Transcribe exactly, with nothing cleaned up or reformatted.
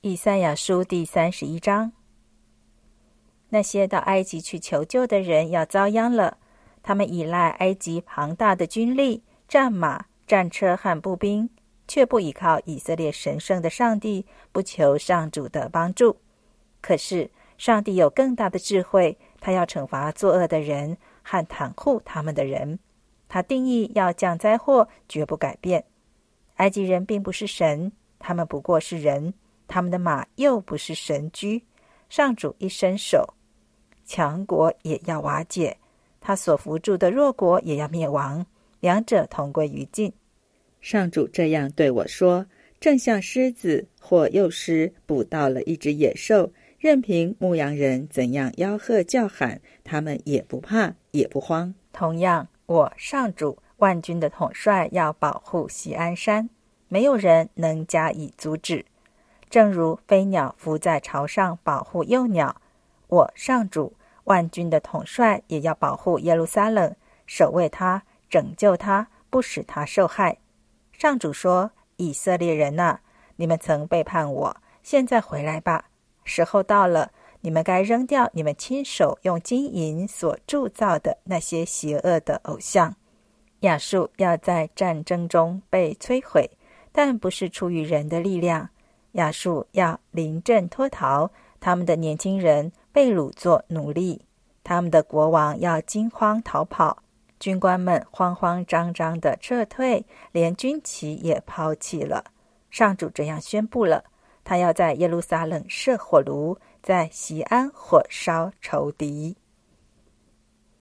以赛亚书第三十一章。那些到埃及去求救的人要遭殃了，他们依赖埃及庞大的军力、战马、战车和步兵，却不依靠以色列神圣的上帝，不求上主的帮助。可是上帝有更大的智慧，他要惩罚作恶的人和袒护他们的人。他定义要降灾祸，绝不改变。埃及人并不是神，他们不过是人，他们的马又不是神驹。上主一伸手，强国也要瓦解，他所扶助的弱国也要灭亡，两者同归于尽。上主这样对我说，正像狮子或幼狮捕到了一只野兽，任凭牧羊人怎样吆喝叫喊，他们也不怕也不慌。同样，我上主万军的统帅要保护锡安山，没有人能加以阻止。正如飞鸟伏在巢上保护幼鸟，我上主万军的统帅也要保护耶路撒冷，守卫它，拯救它，不使它受害。上主说，以色列人啊，你们曾背叛我，现在回来吧，时候到了，你们该扔掉你们亲手用金银所铸造的那些邪恶的偶像。亚述要在战争中被摧毁，但不是出于人的力量。亚述要临阵脱逃，他们的年轻人被掳作奴隶，他们的国王要惊慌逃跑，军官们慌慌张张地撤退，连军旗也抛弃了。上主这样宣布了，他要在耶路撒冷设火炉，在锡安火烧仇敌。